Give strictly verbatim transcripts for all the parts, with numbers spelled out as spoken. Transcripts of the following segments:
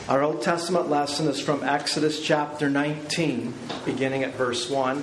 Our Old Testament lesson is from Exodus chapter nineteen, beginning at verse one.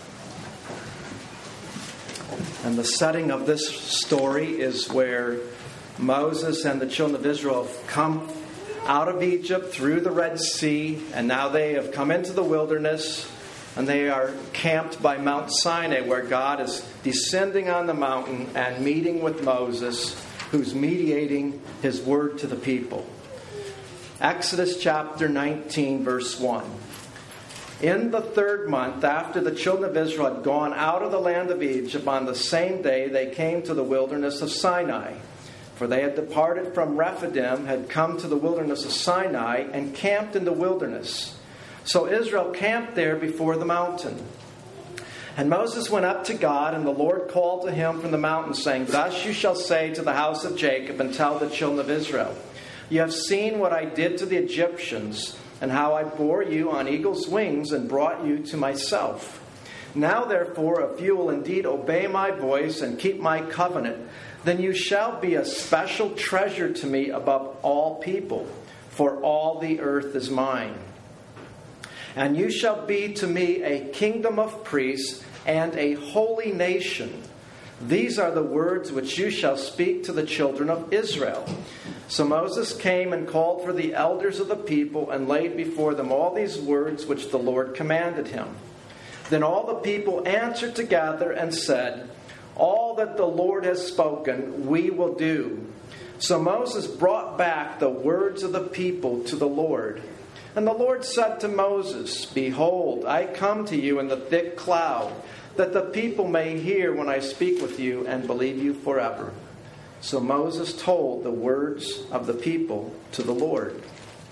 And the setting of this story is where Moses and the children of Israel have come out of Egypt through the Red Sea, and now they have come into the wilderness, and they are camped by Mount Sinai, where God is descending on the mountain and meeting with Moses, who's mediating his word to the people. Exodus chapter nineteen, verse one. In the third month, after the children of Israel had gone out of the land of Egypt, on the same day they came to the wilderness of Sinai. For they had departed from Rephidim, had come to the wilderness of Sinai, and camped in the wilderness. So Israel camped there before the mountain. And Moses went up to God, and the Lord called to him from the mountain, saying, Thus you shall say to the house of Jacob, and tell the children of Israel, You have seen what I did to the Egyptians, and how I bore you on eagle's wings and brought you to myself. Now therefore, if you will indeed obey my voice and keep my covenant, then you shall be a special treasure to me above all people, for all the earth is mine. And you shall be to me a kingdom of priests and a holy nation. These are the words which you shall speak to the children of Israel. So Moses came and called for the elders of the people and laid before them all these words which the Lord commanded him. Then all the people answered together and said, All that the Lord has spoken, we will do. So Moses brought back the words of the people to the Lord. And the Lord said to Moses, Behold, I come to you in the thick cloud, that the people may hear when I speak with you and believe you forever. So Moses told the words of the people to the Lord.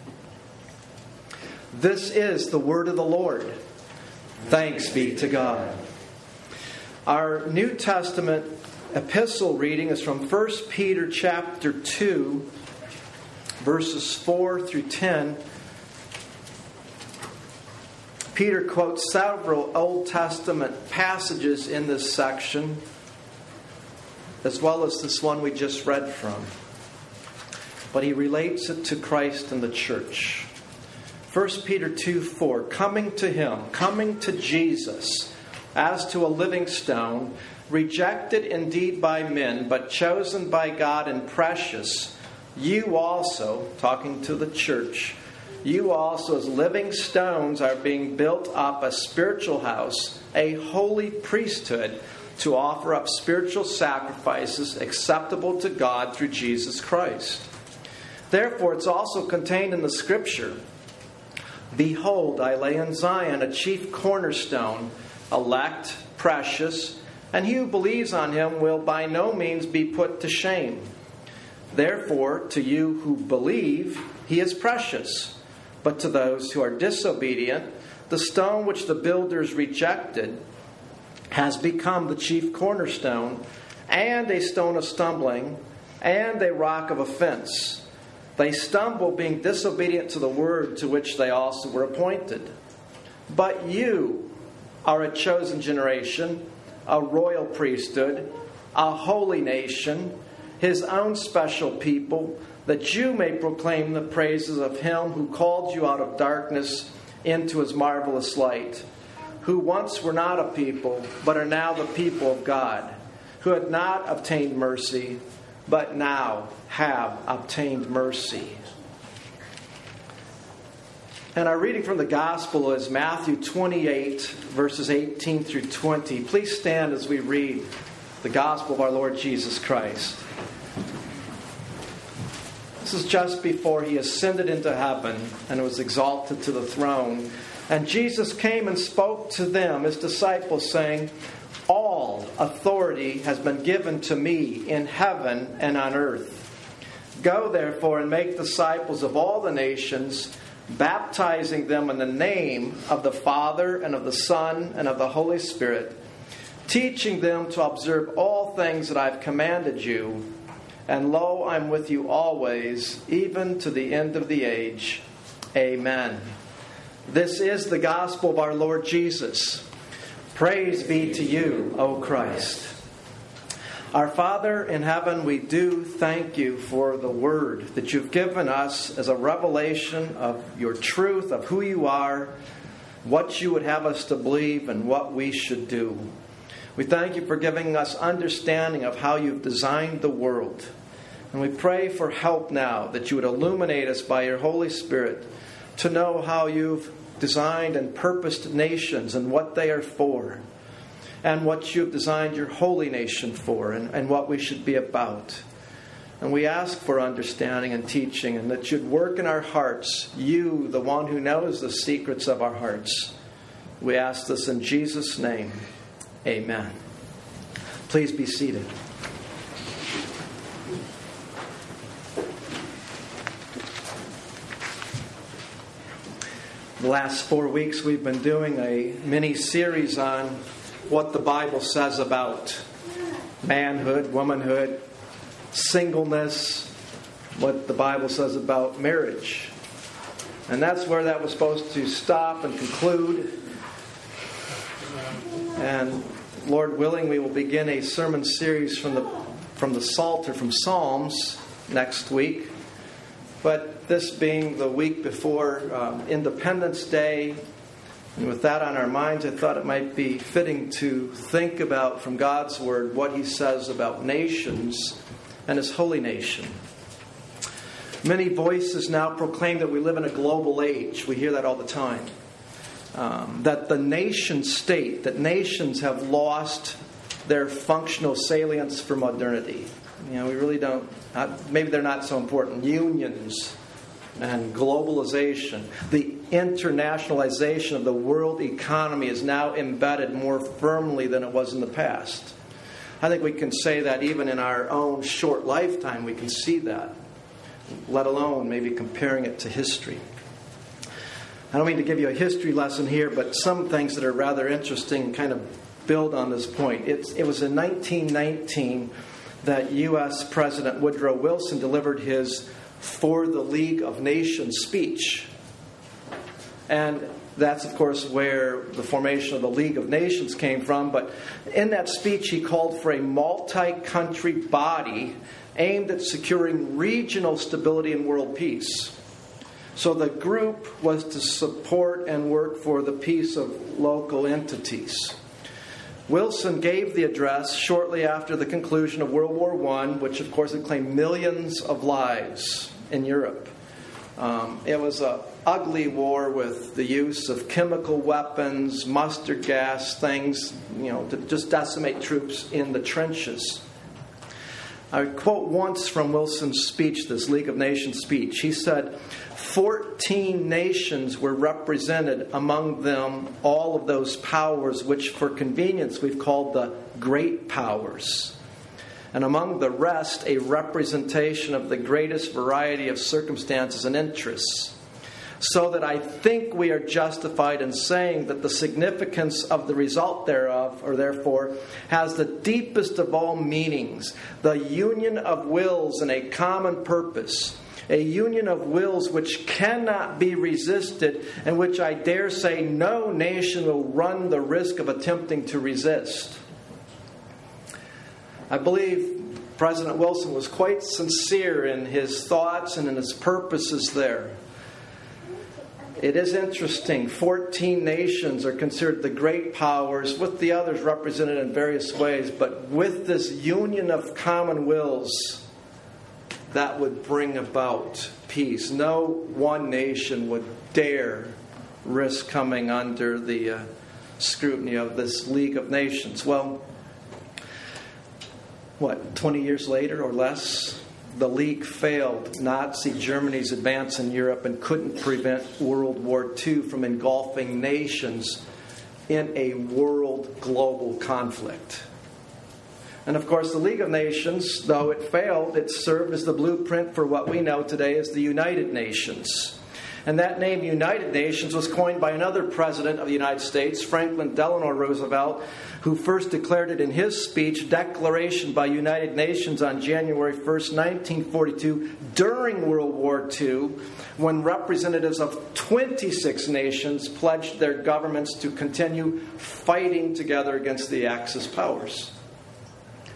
This is the word of the Lord. Thanks be to God. Our New Testament epistle reading is from First Peter chapter two, verses four through ten. Peter quotes several Old Testament passages in this section, as well as this one we just read from. But he relates it to Christ and the church. First Peter two four, coming to him, coming to Jesus, as to a living stone, rejected indeed by men, but chosen by God and precious, you also, talking to the church, you also as living stones are being built up a spiritual house, a holy priesthood, to offer up spiritual sacrifices acceptable to God through Jesus Christ. Therefore, it's also contained in the Scripture, Behold, I lay in Zion a chief cornerstone, elect, precious, and he who believes on him will by no means be put to shame. Therefore, to you who believe, he is precious. But to those who are disobedient, the stone which the builders rejected has become the chief cornerstone, and a stone of stumbling, and a rock of offense. They stumble, being disobedient to the word to which they also were appointed. But you are a chosen generation, a royal priesthood, a holy nation, his own special people, that you may proclaim the praises of him who called you out of darkness into his marvelous light, who once were not a people, but are now the people of God, who had not obtained mercy, but now have obtained mercy. And our reading from the Gospel is Matthew twenty-eight, verses eighteen through twenty. Please stand as we read the Gospel of our Lord Jesus Christ. This is just before he ascended into heaven and was exalted to the throne. And Jesus came and spoke to them, his disciples, saying, All authority has been given to me in heaven and on earth. Go therefore and make disciples of all the nations, baptizing them in the name of the Father and of the Son and of the Holy Spirit, teaching them to observe all things that I've commanded you. And lo, I'm with you always, even to the end of the age. Amen. This is the gospel of our Lord Jesus. Praise be to you, O Christ. Our Father in heaven, we do thank you for the word that you've given us as a revelation of your truth, of who you are, what you would have us to believe, and what we should do. We thank you for giving us understanding of how you've designed the world. And we pray for help now, that you would illuminate us by your Holy Spirit to know how you've designed and purposed nations and what they are for, and what you've designed your holy nation for, and, and what we should be about. And we ask for understanding and teaching, and that you'd work in our hearts, you, the one who knows the secrets of our hearts. We ask this in Jesus' name. Amen. Please be seated. The last four weeks we've been doing a mini-series on what the Bible says about manhood, womanhood, singleness, what the Bible says about marriage. And that's where that was supposed to stop and conclude. And Lord willing, we will begin a sermon series from the from the Psalter, from Psalms, next week. But this being the week before um, Independence Day, and with that on our minds, I thought it might be fitting to think about from God's Word what He says about nations and His holy nation. Many voices now proclaim that we live in a global age. We hear that all the time. Um, that the nation state, that nations have lost their functional salience for modernity. You know, we really don't, not, maybe they're not so important. Unions and globalization, the internationalization of the world economy is now embedded more firmly than it was in the past. I think we can say that even in our own short lifetime, we can see that, let alone maybe comparing it to history. I don't mean to give you a history lesson here, but some things that are rather interesting kind of build on this point. It's, it was in nineteen nineteen that U S President Woodrow Wilson delivered his For the League of Nations speech. And that's, of course, where the formation of the League of Nations came from. But in that speech, he called for a multi-country body aimed at securing regional stability and world peace. So the group was to support and work for the peace of local entities. Wilson gave the address shortly after the conclusion of World War One, which of course had claimed millions of lives in Europe. Um, it was an ugly war with the use of chemical weapons, mustard gas, things, you know, to just decimate troops in the trenches. I quote once from Wilson's speech, this League of Nations speech. He said, fourteen nations were represented, among them all of those powers which for convenience we've called the great powers. And among the rest, a representation of the greatest variety of circumstances and interests. So that I think we are justified in saying that the significance of the result thereof, or therefore, has the deepest of all meanings, the union of wills in a common purpose, a union of wills which cannot be resisted, and which I dare say no nation will run the risk of attempting to resist. I believe President Wilson was quite sincere in his thoughts and in his purposes there. It is interesting. fourteen nations are considered the great powers, with the others represented in various ways. But with this union of common wills, that would bring about peace. No one nation would dare risk coming under the uh, scrutiny of this League of Nations. Well, what, twenty years later or less? The League failed Nazi Germany's advance in Europe and couldn't prevent World War Two from engulfing nations in a world global conflict. And of course, the League of Nations, though it failed, it served as the blueprint for what we know today as the United Nations. And that name, United Nations, was coined by another president of the United States, Franklin Delano Roosevelt, who first declared it in his speech, Declaration by United Nations, on January first, nineteen forty-two, during World War Two, when representatives of twenty-six nations pledged their governments to continue fighting together against the Axis powers.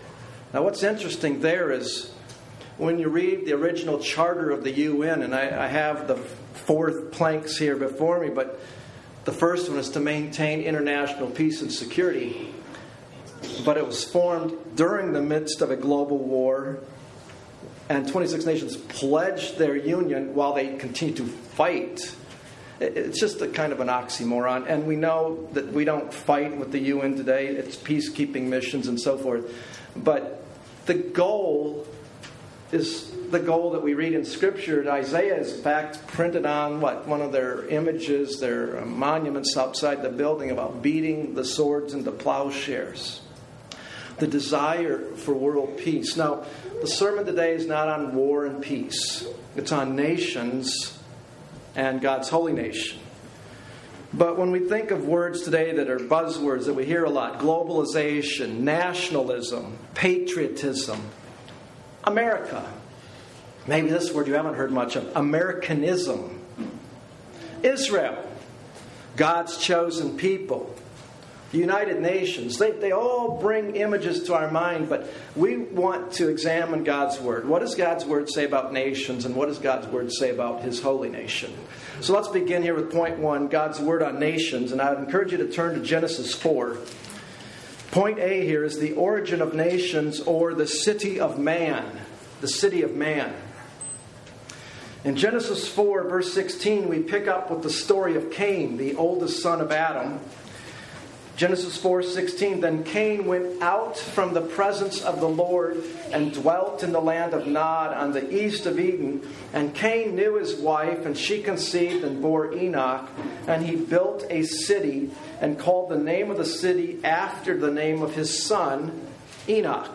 Now, what's interesting there is when you read the original charter of the U N, and I, I have the four planks here before me, but the first one is to maintain international peace and security. But it was formed during the midst of a global war, and twenty-six nations pledged their union while they continued to fight. It's just a kind of an oxymoron. And we know that we don't fight with the U N today. It's peacekeeping missions and so forth. But the goal is the goal that we read in Scripture. Isaiah is, in fact, printed on, what, one of their images, their monuments outside the building about beating the swords into plowshares. The desire for world peace. Now, the sermon today is not on war and peace. It's on nations and God's holy nation. But when we think of words today that are buzzwords that we hear a lot, globalization, nationalism, patriotism, America, maybe this word you haven't heard much of, Americanism, Israel, God's chosen people, United Nations, they, they all bring images to our mind, but we want to examine God's Word. What does God's Word say about nations, and what does God's Word say about His holy nation? So let's begin here with point one, God's Word on nations, and I would encourage you to turn to Genesis four. Point A here is the origin of nations, or the city of man. The city of man. In Genesis four, verse sixteen, we pick up with the story of Cain, the oldest son of Adam. Genesis four sixteen, then Cain went out from the presence of the Lord and dwelt in the land of Nod on the east of Eden. And Cain knew his wife, and she conceived and bore Enoch. And he built a city and called the name of the city after the name of his son, Enoch.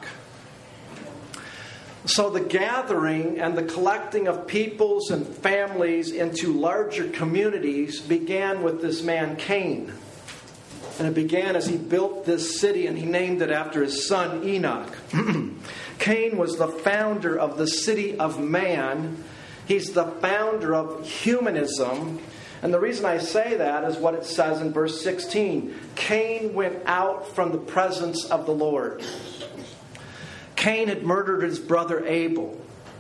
So the gathering and the collecting of peoples and families into larger communities began with this man Cain. And it began as he built this city, and he named it after his son Enoch. Cain was the founder of the city of man. He's the founder of humanism. And the reason I say that is what it says in verse sixteen. Cain went out from the presence of the Lord. Cain had murdered his brother Abel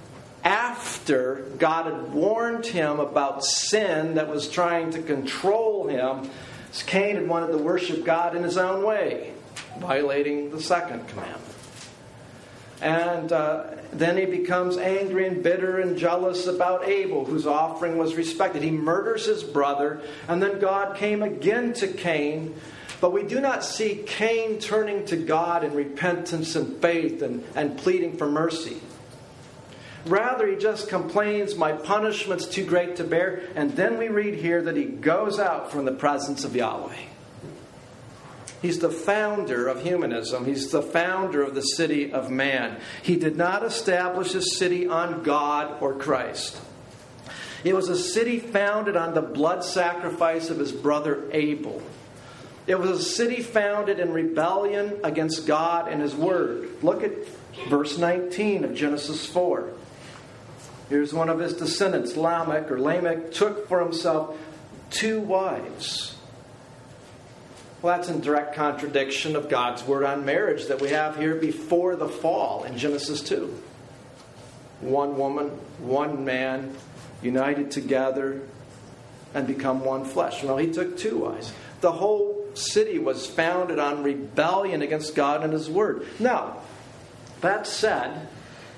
after God had warned him about sin that was trying to control him. Cain had wanted to worship God in his own way, violating the second commandment. And uh, then he becomes angry and bitter and jealous about Abel, whose offering was respected. He murders his brother, and then God came again to Cain. But we do not see Cain turning to God in repentance and faith and, and pleading for mercy. Rather, he just complains, my punishment's too great to bear. And then we read here that he goes out from the presence of Yahweh. He's the founder of humanism. He's the founder of the city of man. He did not establish his city on God or Christ. It was a city founded on the blood sacrifice of his brother Abel. It was a city founded in rebellion against God and His Word. Look at verse nineteen of Genesis four. Here's one of his descendants, Lamech, or Lamech, took for himself two wives. Well, that's in direct contradiction of God's word on marriage that we have here before the fall in Genesis two. One woman, one man, united together and become one flesh. Well, he took two wives. The whole city was founded on rebellion against God and His Word. Now, that said,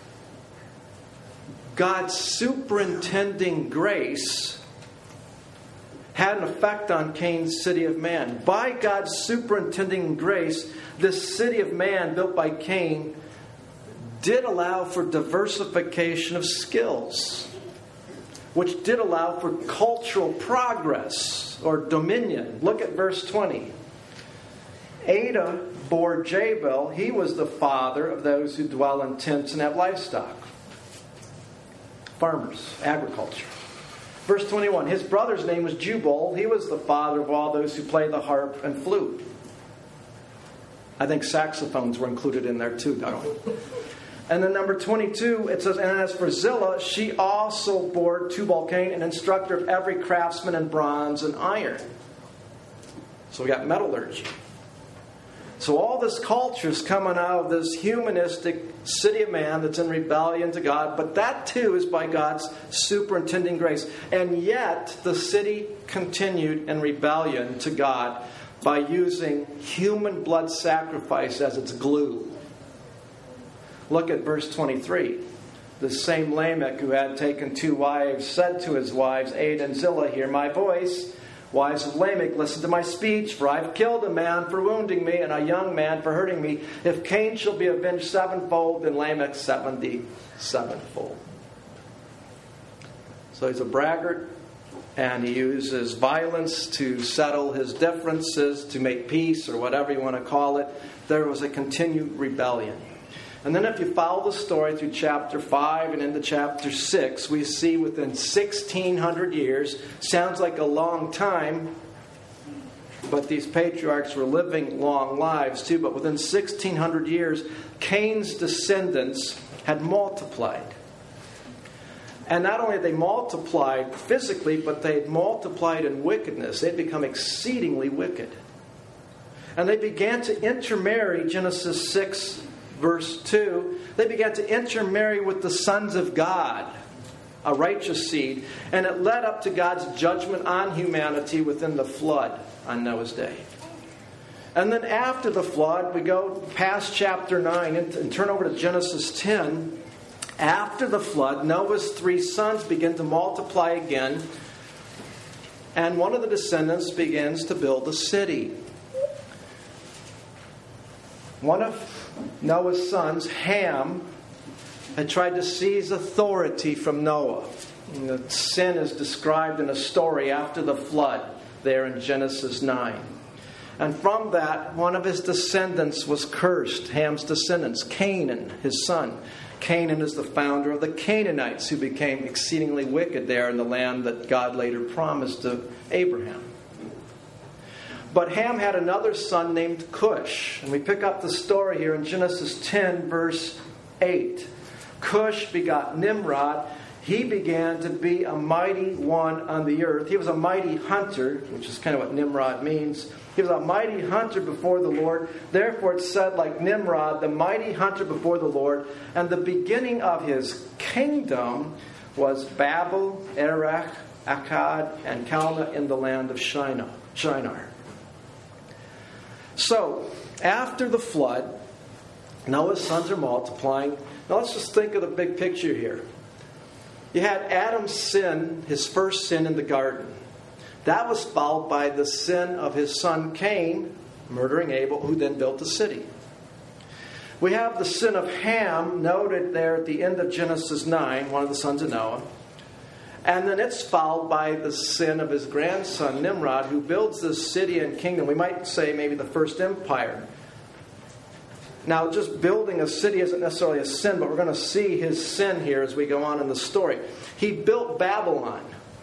God's superintending grace had an effect on Cain's city of man. By God's superintending grace, this city of man built by Cain did allow for diversification of skills, which did allow for cultural progress or dominion. Look at verse twenty. Ada bore Jabal. He was the father of those who dwell in tents and have livestock. Farmers, agriculture. Verse twenty-one, his brother's name was Jubal. He was the father of all those who play the harp and flute. I think saxophones were included in there too, don't we? And then number twenty-two, it says, and as for Zillah, she also bore Tubal-Cain, an instructor of every craftsman in bronze and iron. So we got metallurgy. So all this culture is coming out of this humanistic city of man that's in rebellion to God, but that too is by God's superintending grace. And yet the city continued in rebellion to God by using human blood sacrifice as its glue. Look at verse twenty-three. The same Lamech who had taken two wives said to his wives, Ada and Zillah, hear my voice. Wives of Lamech, listen to my speech, for I've killed a man for wounding me, and a young man for hurting me. If Cain shall be avenged sevenfold, then Lamech seventy-sevenfold. So he's a braggart, and he uses violence to settle his differences, to make peace, or whatever you want to call it. There was a continued rebellion. And then if you follow the story through chapter five and into chapter six, we see within sixteen hundred years, sounds like a long time, but these patriarchs were living long lives too, but within sixteen hundred years, Cain's descendants had multiplied. And not only had they multiplied physically, but they had multiplied in wickedness. They'd become exceedingly wicked. And they began to intermarry, Genesis six, verse two, they began to intermarry with the sons of God, a righteous seed, and it led up to God's judgment on humanity within the flood on Noah's day. And then after the flood, we go past chapter nine and, and turn over to Genesis ten. After the flood, Noah's three sons begin to multiply again, and one of the descendants begins to build a city. One of Noah's sons, Ham, had tried to seize authority from Noah. And the sin is described in a story after the flood there in Genesis nine. And from that, one of his descendants was cursed, Ham's descendants, Canaan, his son. Canaan is the founder of the Canaanites who became exceedingly wicked there in the land that God later promised to Abraham. But Ham had another son named Cush. And we pick up the story here in Genesis ten, verse eight. Cush begot Nimrod. He began to be a mighty one on the earth. He was a mighty hunter, which is kind of what Nimrod means. He was a mighty hunter before the Lord. Therefore it's said, like Nimrod, the mighty hunter before the Lord. And the beginning of his kingdom was Babel, Erech, Akkad, and Calneh in the land of Shinar. Shinar. So, after the flood, Noah's sons are multiplying. Now let's just think of the big picture here. You had Adam's sin, his first sin in the garden. That was followed by the sin of his son Cain, murdering Abel, who then built the city. We have the sin of Ham, noted there at the end of Genesis nine, one of the sons of Noah. And then it's followed by the sin of his grandson, Nimrod, who builds this city and kingdom. We might say maybe the first empire. Now, just building a city isn't necessarily a sin, but we're going to see his sin here as we go on in the story. He built Babylon.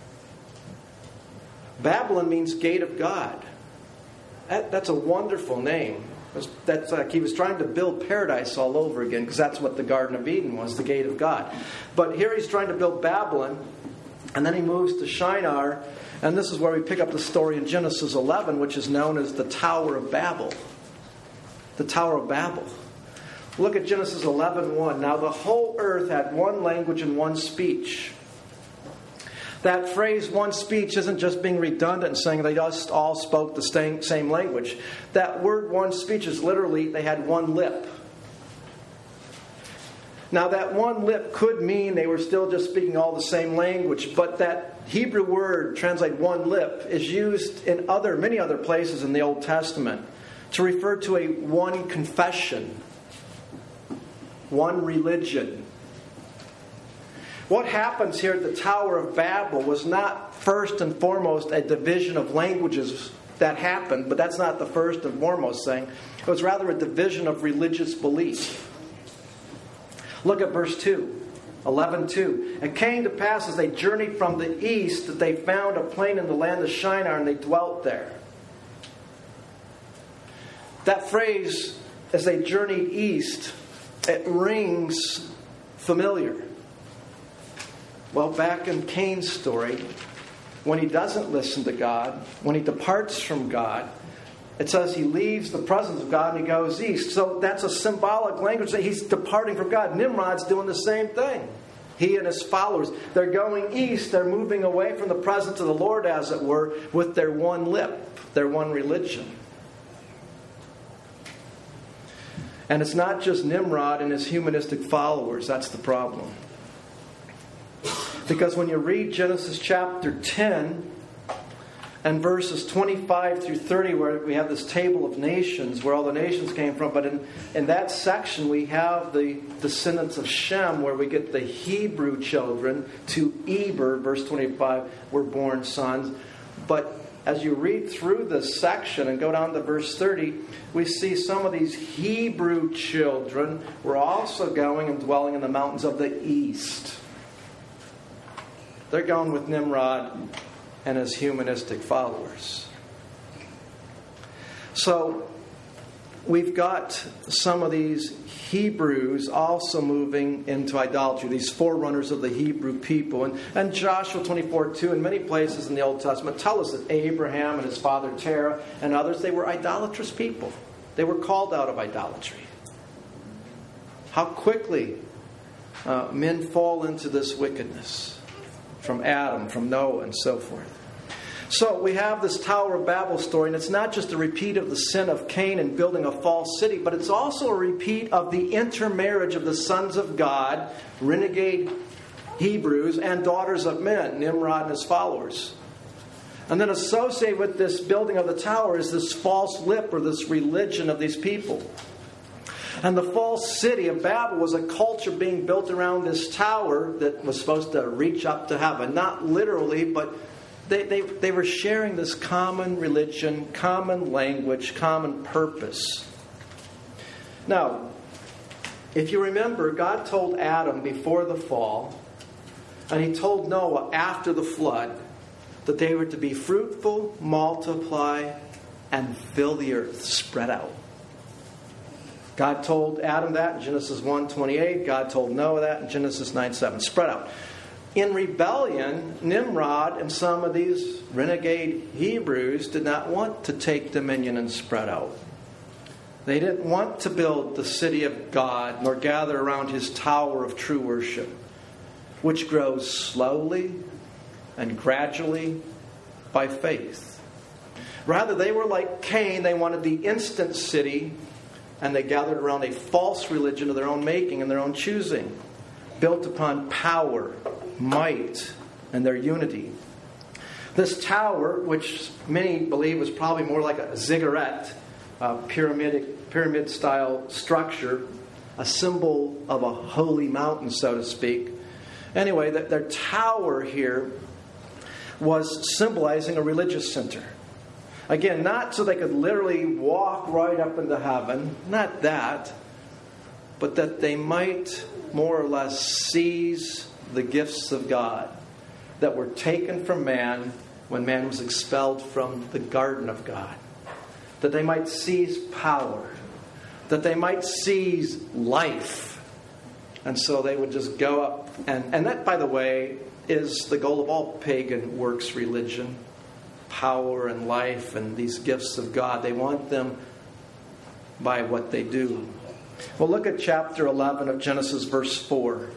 Babylon means gate of God. That, that's a wonderful name. That's like he was trying to build paradise all over again, because that's what the Garden of Eden was, the gate of God. But here he's trying to build Babylon. And then he moves to Shinar, and this is where we pick up the story in Genesis eleven, which is known as the Tower of Babel. The Tower of Babel. Look at Genesis eleven one. Now the whole earth had one language and one speech. That phrase, one speech, isn't just being redundant and saying they just all spoke the same, same language. That word, one speech, is literally they had one lip. Now, that one lip could mean they were still just speaking all the same language, but that Hebrew word, translated one lip, is used in other many other places in the Old Testament to refer to a one confession, one religion. What happens here at the Tower of Babel was not first and foremost a division of languages that happened, but that's not the first and foremost thing. It was rather a division of religious belief. Look at verse two, eleven two. It came to pass as they journeyed from the east that they found a plain in the land of Shinar, and they dwelt there. That phrase, as they journeyed east, it rings familiar. Well, back in Cain's story, when he doesn't listen to God, when he departs from God, it says he leaves the presence of God and he goes east. So that's a symbolic language that he's departing from God. Nimrod's doing the same thing. He and his followers, they're going east. They're moving away from the presence of the Lord, as it were, with their one lip, their one religion. And it's not just Nimrod and his humanistic followers. That's the problem. Because when you read Genesis chapter ten and verses twenty-five through thirty, where we have this table of nations, where all the nations came from, but in, in that section we have the descendants of Shem, where we get the Hebrew children. To Eber, verse twenty-five, were born sons. But as you read through this section and go down to verse thirty, we see some of these Hebrew children were also going and dwelling in the mountains of the east. They're going with Nimrod and his humanistic followers. So we've got some of these Hebrews also moving into idolatry, these forerunners of the Hebrew people. And, and Joshua twenty-four two, in many places in the Old Testament, tell us that Abraham and his father Terah and others, they were idolatrous people. They were called out of idolatry. How quickly uh, men fall into this wickedness. From Adam, from Noah, and so forth. So we have this Tower of Babel story, and it's not just a repeat of the sin of Cain in building a false city, but it's also a repeat of the intermarriage of the sons of God, renegade Hebrews, and daughters of men, Nimrod and his followers. And then associated with this building of the tower is this false lip, or this religion of these people. And the false city of Babel was a culture being built around this tower that was supposed to reach up to heaven. Not literally, but they, they, they were sharing this common religion, common language, common purpose. Now, if you remember, God told Adam before the fall, and he told Noah after the flood, that they were to be fruitful, multiply, and fill the earth, spread out. God told Adam that in Genesis one twenty-eight. God told Noah that in Genesis nine seven. Spread out. In rebellion, Nimrod and some of these renegade Hebrews did not want to take dominion and spread out. They didn't want to build the city of God, nor gather around his tower of true worship, which grows slowly and gradually by faith. Rather, they were like Cain. They wanted the instant city, and they gathered around a false religion of their own making and their own choosing, built upon power, might, and their unity. This tower, which many believe was probably more like a ziggurat, a pyramid, pyramid-style structure, a symbol of a holy mountain, so to speak. Anyway, that their tower here was symbolizing a religious center. Again, not so they could literally walk right up into heaven, not that, but that they might more or less seize the gifts of God that were taken from man when man was expelled from the garden of God. That they might seize power, that they might seize life. And so they would just go up, and, and that, by the way, is the goal of all pagan works religion. Power and life and these gifts of God. They want them by what they do. Well, look at chapter eleven of Genesis, verse four.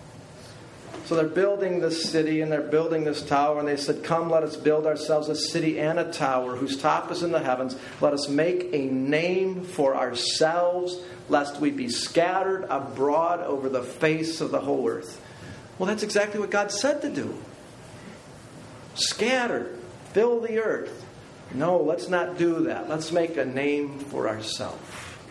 So they're building this city and they're building this tower, and they said, "Come, let us build ourselves a city and a tower whose top is in the heavens. Let us make a name for ourselves, lest we be scattered abroad over the face of the whole earth." Well, that's exactly what God said to do. Scattered. Fill the earth. No, let's not do that. Let's make a name for ourselves.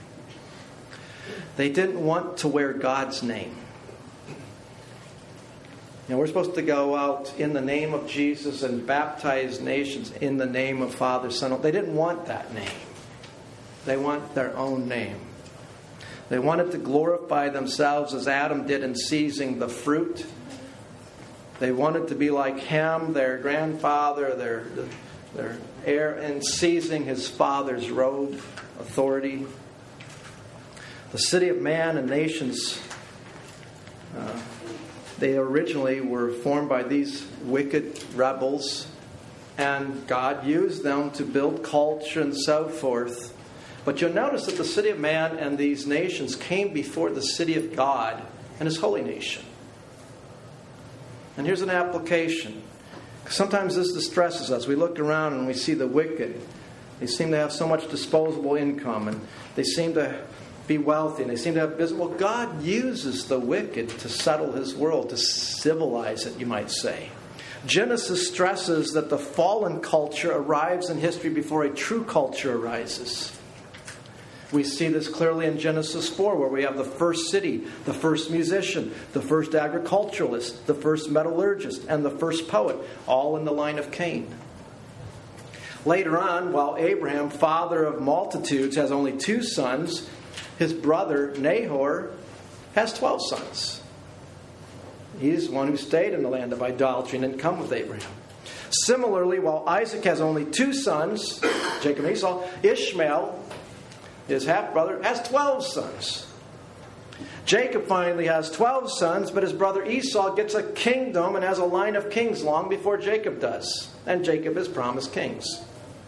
They didn't want to wear God's name. You know, we're supposed to go out in the name of Jesus and baptize nations in the name of Father, Son. They didn't want that name. They want their own name. They wanted to glorify themselves as Adam did in seizing the fruit. They wanted to be like Ham, their grandfather, their, their heir, and seizing his father's robe, authority. The city of man and nations, uh, they originally were formed by these wicked rebels, and God used them to build culture and so forth. But you'll notice that the city of man and these nations came before the city of God and His holy nation. And here's an application. Sometimes this distresses us. We look around and we see the wicked. They seem to have so much disposable income, and they seem to be wealthy, and they seem to have business. Well, God uses the wicked to settle His world, to civilize it, you might say. Genesis stresses that the fallen culture arrives in history before a true culture arises. We see this clearly in Genesis four, where we have the first city, the first musician, the first agriculturalist, the first metallurgist, and the first poet, all in the line of Cain. Later on, while Abraham, father of multitudes, has only two sons, his brother Nahor has twelve sons. He's the one who stayed in the land of idolatry and didn't come with Abraham. Similarly, while Isaac has only two sons, Jacob and Esau, Ishmael, his half-brother, has twelve sons. Jacob finally has twelve sons, but his brother Esau gets a kingdom and has a line of kings long before Jacob does. And Jacob is promised kings.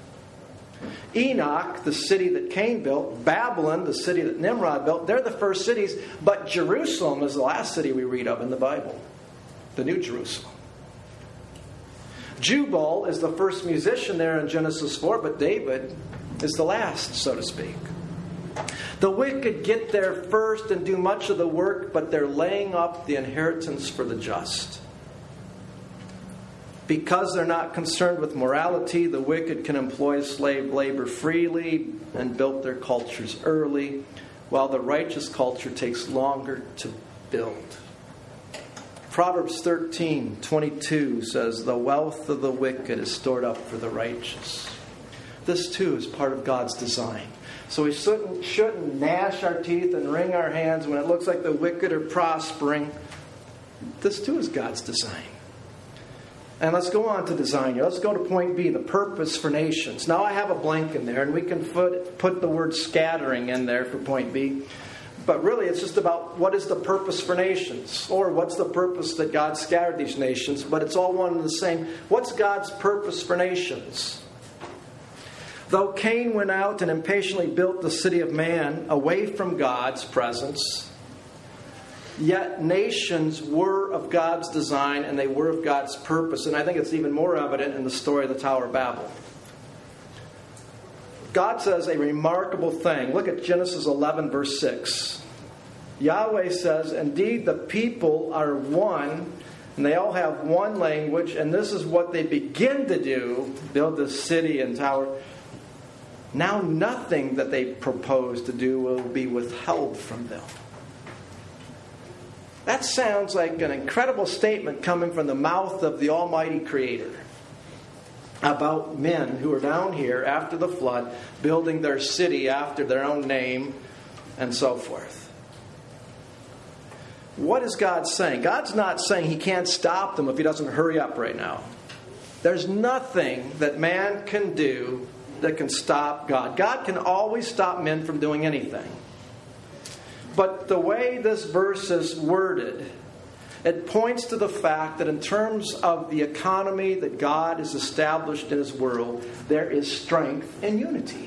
Enoch, the city that Cain built, Babylon, the city that Nimrod built, they're the first cities, but Jerusalem is the last city we read of in the Bible, the New Jerusalem. Jubal is the first musician there in Genesis four, but David is the last, so to speak. The wicked get there first and do much of the work, but they're laying up the inheritance for the just. Because they're not concerned with morality, the wicked can employ slave labor freely and build their cultures early, while the righteous culture takes longer to build. Proverbs thirteen twenty-two says, "The wealth of the wicked is stored up for the righteous." This too is part of God's design. So we shouldn't, shouldn't gnash our teeth and wring our hands when it looks like the wicked are prospering. This too is God's design. And let's go on to design here. Let's go to point B, the purpose for nations. Now I have a blank in there, and we can put, put the word scattering in there for point B. But really it's just about what is the purpose for nations, or what's the purpose that God scattered these nations. But it's all one and the same. What's God's purpose for nations? Though Cain went out and impatiently built the city of man away from God's presence, yet nations were of God's design and they were of God's purpose. And I think it's even more evident in the story of the Tower of Babel. God says a remarkable thing. Look at Genesis eleven, verse six. Yahweh says, "Indeed, the people are one, and they all have one language, and this is what they begin to do, build this city and tower. Now nothing that they propose to do will be withheld from them." That sounds like an incredible statement coming from the mouth of the Almighty Creator about men who are down here after the flood, building their city after their own name, and so forth. What is God saying? God's not saying He can't stop them if He doesn't hurry up right now. There's nothing that man can do that can stop God. God can always stop men from doing anything. But the way this verse is worded, it points to the fact that in terms of the economy that God has established in His world, there is strength in unity.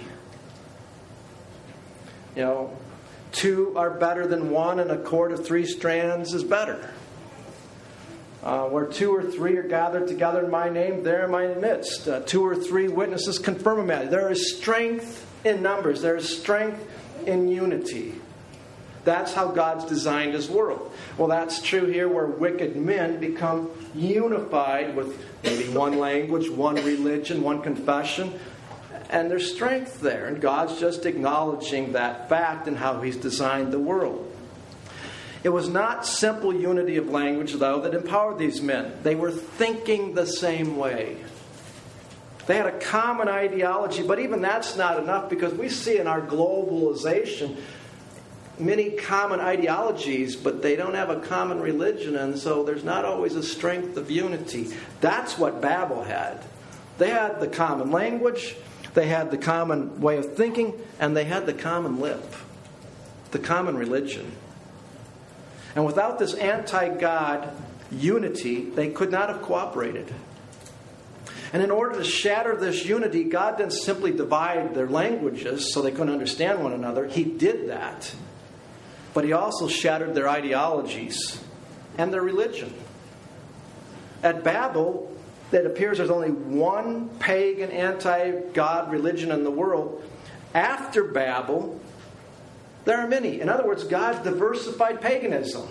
You know, two are better than one, and a cord of three strands is better. Uh, where two or three are gathered together in my name, there in my midst. Uh, two or three witnesses confirm a matter. There is strength in numbers. There is strength in unity. That's how God's designed His world. Well, that's true here where wicked men become unified with maybe one language, one religion, one confession. And there's strength there. And God's just acknowledging that fact and how He's designed the world. It was not simple unity of language, though, that empowered these men. They were thinking the same way. They had a common ideology, but even that's not enough, because we see in our globalization many common ideologies, but they don't have a common religion, and so there's not always a strength of unity. That's what Babel had. They had the common language, they had the common way of thinking, and they had the common lip, the common religion. And without this anti-God unity, they could not have cooperated. And in order to shatter this unity, God didn't simply divide their languages so they couldn't understand one another. He did that. But He also shattered their ideologies and their religion. At Babel, it appears there's only one pagan, anti-God religion in the world. After Babel, there are many. In other words, God diversified paganism.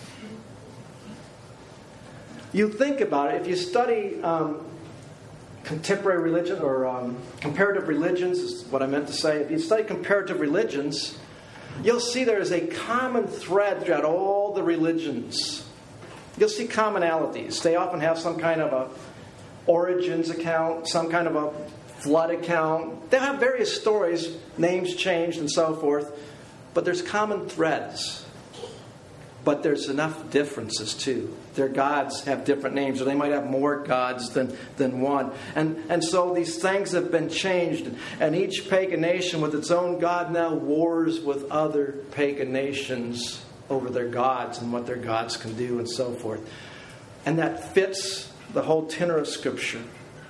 You think about it, if you study um, contemporary religion, or um, comparative religions is what I meant to say. If you study comparative religions, you'll see there is a common thread throughout all the religions. You'll see commonalities. They often have some kind of a origins account, some kind of a flood account. They'll have various stories, names changed and so forth. But there's common threads. But there's enough differences too. Their gods have different names, or they might have more gods than, than one. And, and so these things have been changed. And each pagan nation with its own god now wars with other pagan nations over their gods and what their gods can do and so forth. And that fits the whole tenor of Scripture.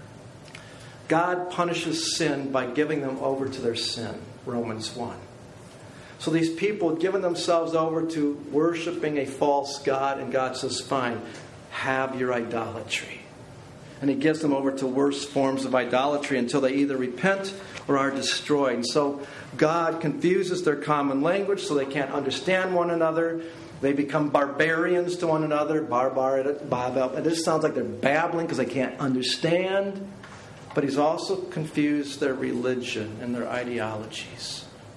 God punishes sin by giving them over to their sin. Romans one. So these people had given themselves over to worshiping a false god, and God says, fine, have your idolatry. And He gives them over to worse forms of idolatry until they either repent or are destroyed. And so God confuses their common language so they can't understand one another. They become barbarians to one another. Barbar, it just sounds like they're babbling because they can't understand. But He's also confused their religion and their ideologies.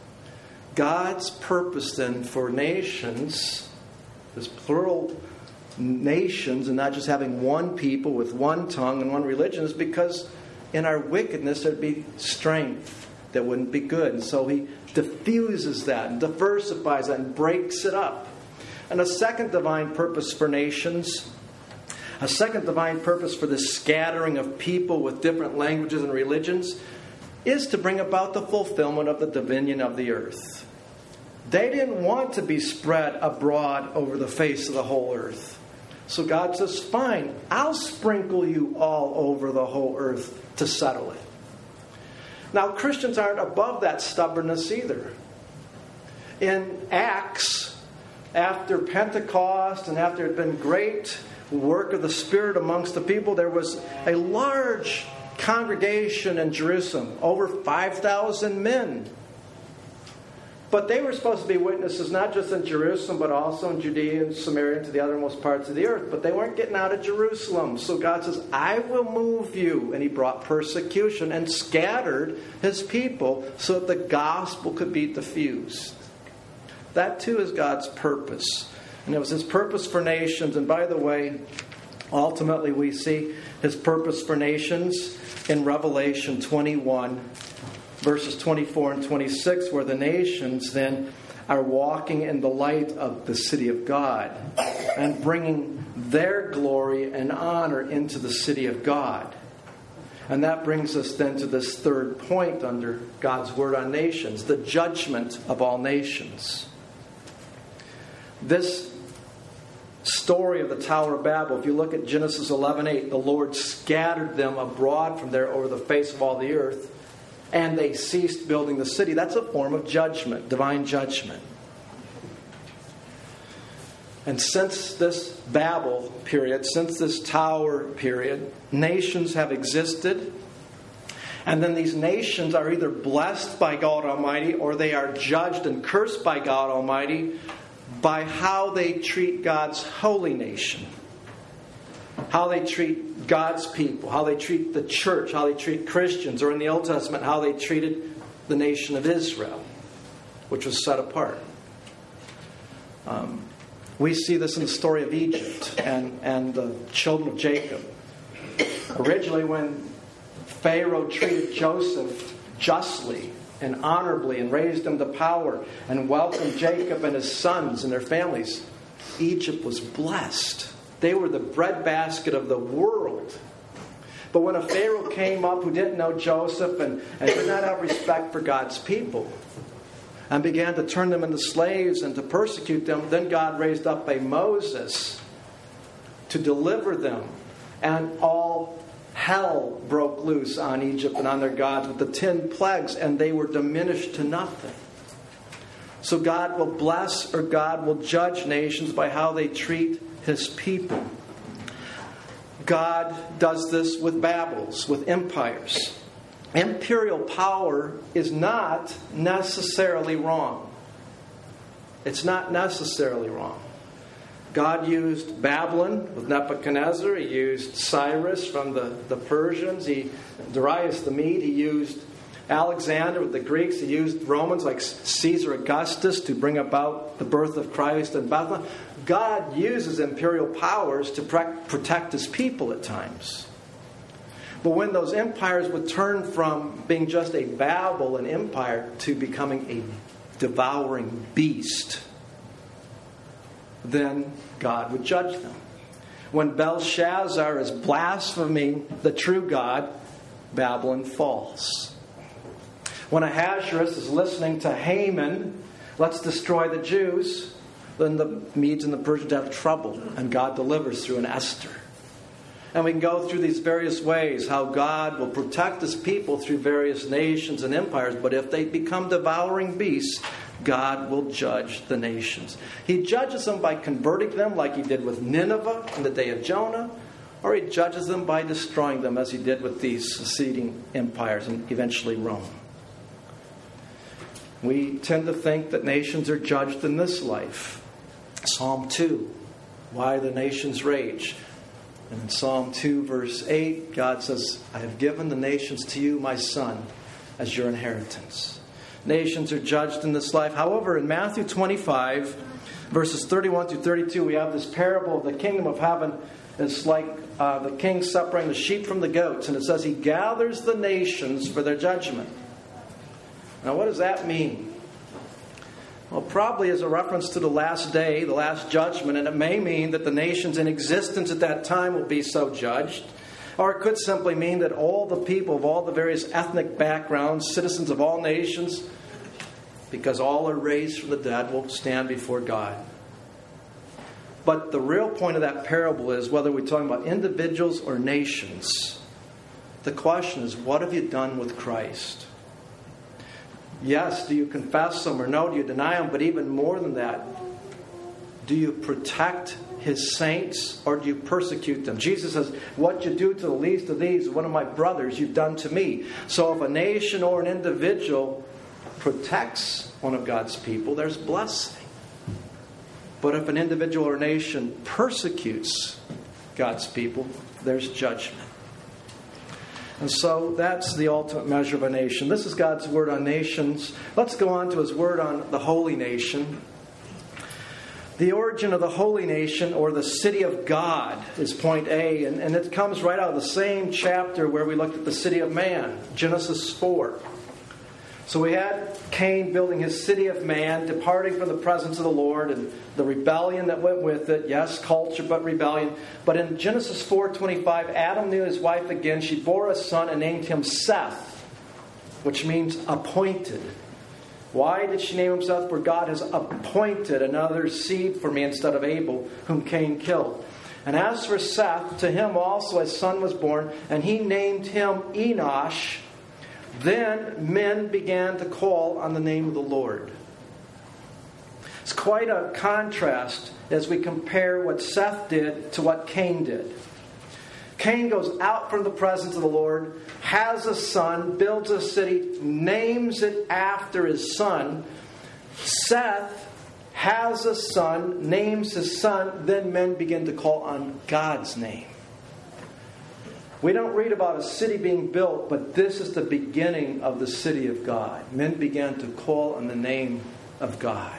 God's purpose then for nations, this plural nations, and not just having one people with one tongue and one religion, is because in our wickedness there'd be strength that wouldn't be good. And so He diffuses that and diversifies that and breaks it up. And a second divine purpose for nations, a second divine purpose for the scattering of people with different languages and religions, is to bring about the fulfillment of the dominion of the earth. They didn't want to be spread abroad over the face of the whole earth. So God says, fine, I'll sprinkle you all over the whole earth to settle it. Now, Christians aren't above that stubbornness either. In Acts, after Pentecost and after it had been great work of the Spirit amongst the people, there was a large congregation in Jerusalem, over five thousand men. But they were supposed to be witnesses not just in Jerusalem, but also in Judea and Samaria and to the othermost parts of the earth. But they weren't getting out of Jerusalem. So God says, I will move you. And He brought persecution and scattered His people so that the gospel could be diffused. That too is God's purpose. And it was His purpose for nations. And by the way, ultimately we see His purpose for nations in Revelation twenty-one, verses twenty-four and twenty-six, where the nations then are walking in the light of the city of God and bringing their glory and honor into the city of God. And that brings us then to this third point under God's word on nations, the judgment of all nations. This story of the Tower of Babel, if you look at Genesis eleven eight, the Lord scattered them abroad from there over the face of all the earth, and they ceased building the city. That's a form of judgment, divine judgment. And since this Babel period, since this Tower period, nations have existed. And then these nations are either blessed by God Almighty or they are judged and cursed by God Almighty by how they treat God's holy nation. How they treat God's people, how they treat the church, how they treat Christians, or in the Old Testament, how they treated the nation of Israel, which was set apart. Um, we see this in the story of Egypt and, and the children of Jacob. Originally, when Pharaoh treated Joseph justly and honorably and raised him to power and welcomed Jacob and his sons and their families, Egypt was blessed. They were the breadbasket of the world. But when a Pharaoh came up who didn't know Joseph and, and did not have respect for God's people and began to turn them into slaves and to persecute them, then God raised up a Moses to deliver them and all Hell broke loose on Egypt and on their gods with the ten plagues, and they were diminished to nothing. So God will bless or God will judge nations by how they treat His people. God does this with Babels, with empires. Imperial power is not necessarily wrong. It's not necessarily wrong. God used Babylon with Nebuchadnezzar. He used Cyrus from the, the Persians. He, Darius the Mede. He used Alexander with the Greeks. He used Romans like Caesar Augustus to bring about the birth of Christ in Bethlehem. God uses imperial powers to protect His people at times. But when those empires would turn from being just a Babel, an empire, to becoming a devouring beast, then God would judge them. When Belshazzar is blaspheming the true God, Babylon falls. When Ahasuerus is listening to Haman, let's destroy the Jews, then the Medes and the Persians have trouble, and God delivers through an Esther. And we can go through these various ways how God will protect His people through various nations and empires, but if they become devouring beasts, God will judge the nations. He judges them by converting them like He did with Nineveh in the day of Jonah, or He judges them by destroying them as He did with these seceding empires and eventually Rome. We tend to think that nations are judged in this life. Psalm two, why the nations rage. And in Psalm two, verse eight, God says, I have given the nations to you, my son, as your inheritance. Nations are judged in this life. However, in Matthew twenty-five, verses thirty-one through thirty-two, we have this parable of the kingdom of heaven. It's like uh, the king separating the sheep from the goats. And it says he gathers the nations for their judgment. Now, what does that mean? Well, probably as a reference to the last day, the last judgment, and it may mean that the nations in existence at that time will be so judged. Or it could simply mean that all the people of all the various ethnic backgrounds, citizens of all nations, because all are raised from the dead, will stand before God. But the real point of that parable is, whether we're talking about individuals or nations, the question is, what have you done with Christ? Yes, do you confess Him, or no, do you deny Him? But even more than that, do you protect His saints, or do you persecute them? Jesus says, what you do to the least of these, one of my brothers, you've done to me. So if a nation or an individual protects one of God's people, there's blessing. But if an individual or nation persecutes God's people, there's judgment. And so that's the ultimate measure of a nation. This is God's word on nations. Let's go on to His word on the holy nation. The origin of the holy nation, or the city of God, is point A. And, and it comes right out of the same chapter where we looked at the city of man, Genesis four. So we had Cain building his city of man, departing from the presence of the Lord, and the rebellion that went with it. Yes, culture, but rebellion. But in Genesis four twenty-five, Adam knew his wife again. She bore a son and named him Seth, which means appointed. Why did she name him Seth? For God has appointed another seed for me instead of Abel, whom Cain killed. And as for Seth, to him also a son was born, and he named him Enosh. Then men began to call on the name of the Lord. It's quite a contrast as we compare what Seth did to what Cain did. Cain goes out from the presence of the Lord, has a son, builds a city, names it after his son. Seth has a son, names his son, then men begin to call on God's name. We don't read about a city being built, but this is the beginning of the city of God. Men began to call on the name of God.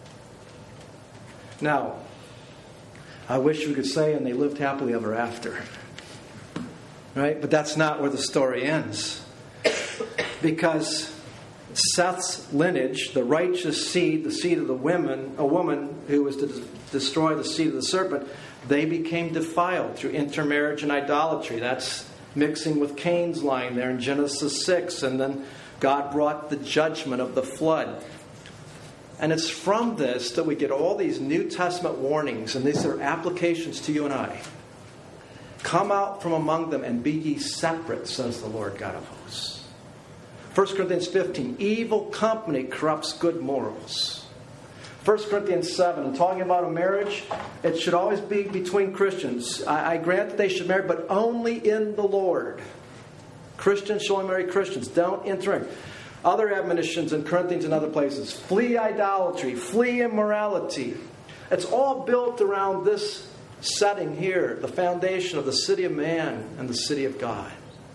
Now, I wish we could say, and they lived happily ever after. Right? But that's not where the story ends. Because Seth's lineage, the righteous seed, the seed of the women, a woman who was to des- destroy the seed of the serpent, they became defiled through intermarriage and idolatry. That's mixing with Cain's line there in Genesis six. And then God brought the judgment of the flood. And it's from this that we get all these New Testament warnings. And these are applications to you and I. Come out from among them and be ye separate, says the Lord God of hosts. First Corinthians fifteen, evil company corrupts good morals. First Corinthians seven, talking about a marriage, it should always be between Christians. I, I grant that they should marry, but only in the Lord. Christians should only marry Christians. Don't intermarry. Other admonitions in Corinthians and other places. Flee idolatry. Flee immorality. It's all built around this setting here, the foundation of the city of man and the city of God.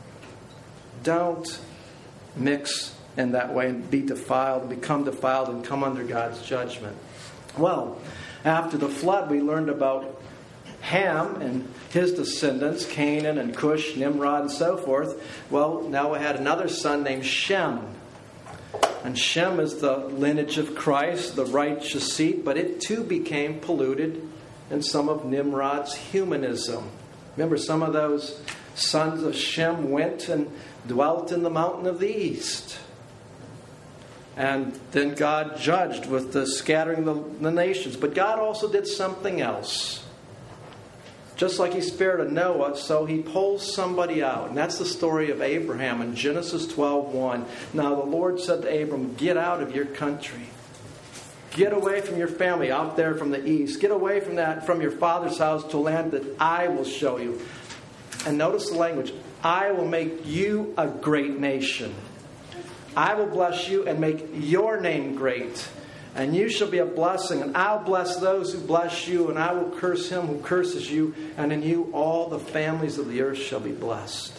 Don't mix in that way and be defiled, become defiled, and come under God's judgment. Well, after the flood, we learned about Ham and his descendants, Canaan and Cush, Nimrod, and so forth. Well, now we had another son named Shem. And Shem is the lineage of Christ, the righteous seed, but it too became polluted in some of Nimrod's humanism. Remember, some of those sons of Shem went and dwelt in the mountain of the east. And then God judged with the scattering of the nations. But God also did something else. Just like He spared a Noah, so He pulls somebody out. And that's the story of Abraham in Genesis twelve one. Now the Lord said to Abram, get out of your country. Get away from your family out there from the east. Get away from that, from your father's house to a land that I will show you. And notice the language. I will make you a great nation. I will bless you and make your name great. And you shall be a blessing, and I'll bless those who bless you, and I will curse him who curses you, and in you all the families of the earth shall be blessed.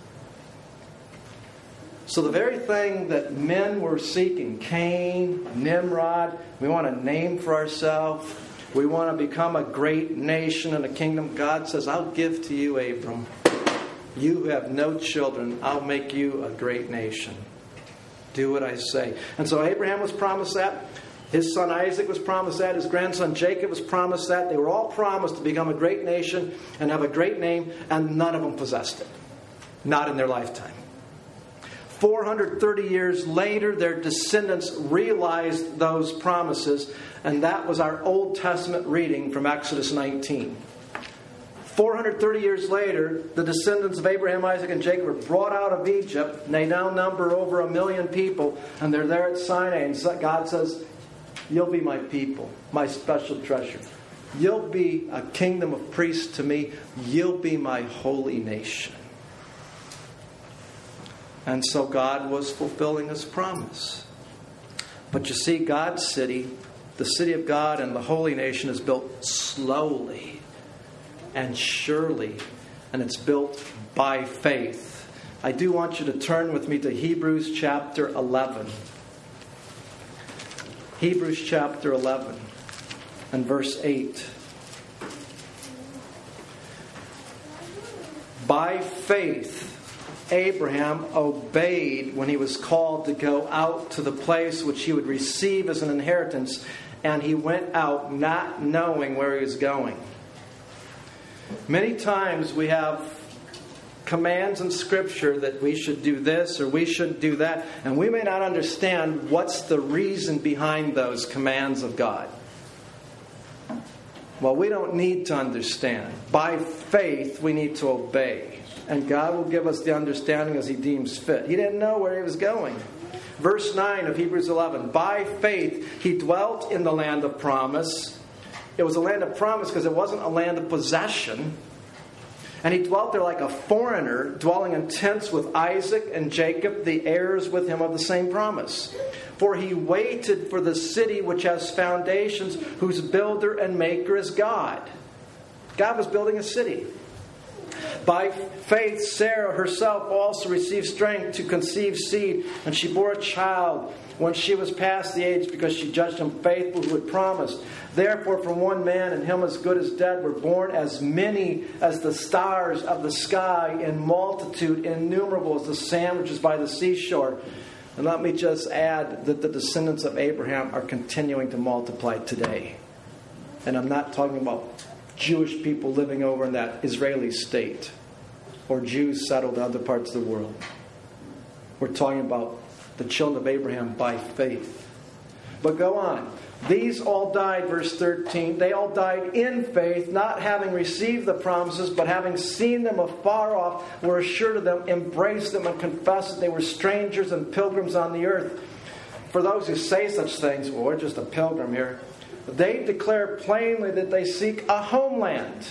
So the very thing that men were seeking, Cain, Nimrod, we want a name for ourselves, we want to become a great nation and a kingdom, God says, I'll give to you, Abram. You who have no children, I'll make you a great nation. Do what I say. And so Abraham was promised that. His son Isaac was promised that. His grandson Jacob was promised that. They were all promised to become a great nation and have a great name, and none of them possessed it. Not in their lifetime. four hundred thirty years later, their descendants realized those promises, and that was our Old Testament reading from Exodus nineteen. four hundred thirty years later, the descendants of Abraham, Isaac, and Jacob were brought out of Egypt, and they now number over a million people, and they're there at Sinai, and God says, you'll be my people, my special treasure. You'll be a kingdom of priests to me. You'll be my holy nation. And so God was fulfilling His promise. But you see, God's city, the city of God and the holy nation is built slowly and surely, and it's built by faith. I do want you to turn with me to Hebrews chapter eleven. Hebrews chapter eleven and verse eight. By faith, Abraham obeyed when he was called to go out to the place which he would receive as an inheritance, and he went out not knowing where he was going. Many times we have commands in Scripture that we should do this or we should do that, and we may not understand what's the reason behind those commands of God. Well, we don't need to understand. By faith, we need to obey. And God will give us the understanding as He deems fit. He didn't know where He was going. Verse nine of Hebrews eleven. By faith, he dwelt in the land of promise. It was a land of promise because it wasn't a land of possession. And he dwelt there like a foreigner, dwelling in tents with Isaac and Jacob, the heirs with him of the same promise. For he waited for the city which has foundations, whose builder and maker is God. God was building a city. By faith, Sarah herself also received strength to conceive seed, and she bore a child when she was past the age, because she judged him faithful who had promised. Therefore, from one man, and him as good as dead, were born as many as the stars of the sky, in multitude innumerable as the sand which is by the seashore. And let me just add that the descendants of Abraham are continuing to multiply today. And I'm not talking about Jewish people living over in that Israeli state, or Jews settled in other parts of the world. We're talking about the children of Abraham by faith. But go on. These all died, verse thirteen, they all died in faith, not having received the promises, but having seen them afar off, were assured of them, embraced them, and confessed that they were strangers and pilgrims on the earth. For those who say such things, well, we're just a pilgrim here, they declare plainly that they seek a homeland.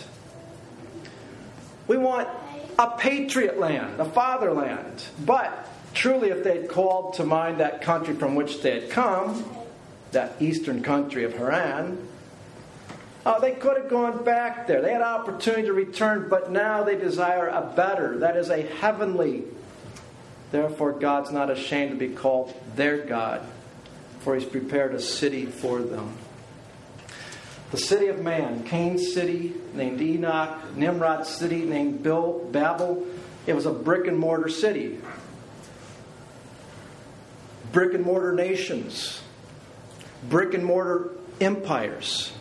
We want a patriot land, a fatherland. But truly, if they'd called to mind that country from which they had come, that eastern country of Haran, uh, they could have gone back there. They had opportunity to return, but now they desire a better, that is a heavenly. Therefore, God's not ashamed to be called their God, for He's prepared a city for them. The city of man, Cain's city, named Enoch, Nimrod's city, named Bill, Babel. It was a brick and mortar city. Brick and mortar nations. Brick and mortar empires.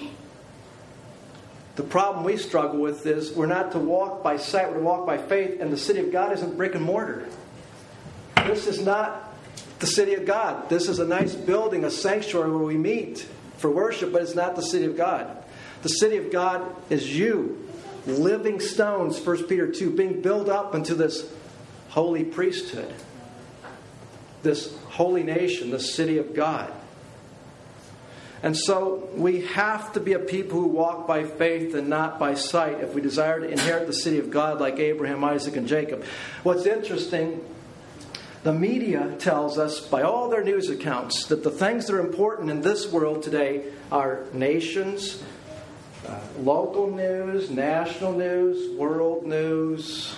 The problem we struggle with is we're not to walk by sight, we're to walk by faith, and the city of God isn't brick and mortar. This is not the city of God. This is a nice building, a sanctuary where we meet for worship, but it's not the city of God. The city of God is you, living stones, First Peter two, being built up into this holy priesthood, this holy nation, the city of God. And so we have to be a people who walk by faith and not by sight if we desire to inherit the city of God like Abraham, Isaac, and Jacob. What's interesting, the media tells us by all their news accounts that the things that are important in this world today are nations, uh, local news, national news, world news.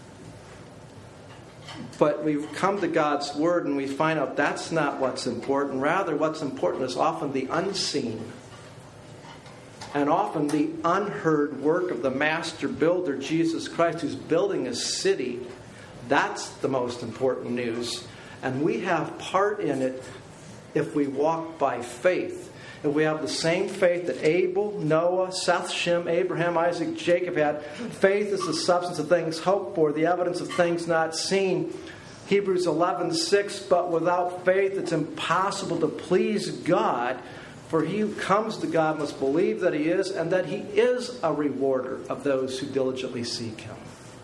But we've come to God's Word and we find out that's not what's important. Rather, what's important is often the unseen and often the unheard work of the master builder, Jesus Christ, who's building a city. That's the most important news. And we have part in it if we walk by faith. If we have the same faith that Abel, Noah, Seth, Shem, Abraham, Isaac, Jacob had. Faith is the substance of things hoped for, the evidence of things not seen. Hebrews eleven six, but without faith it's impossible to please God. For he who comes to God must believe that He is, and that He is a rewarder of those who diligently seek Him.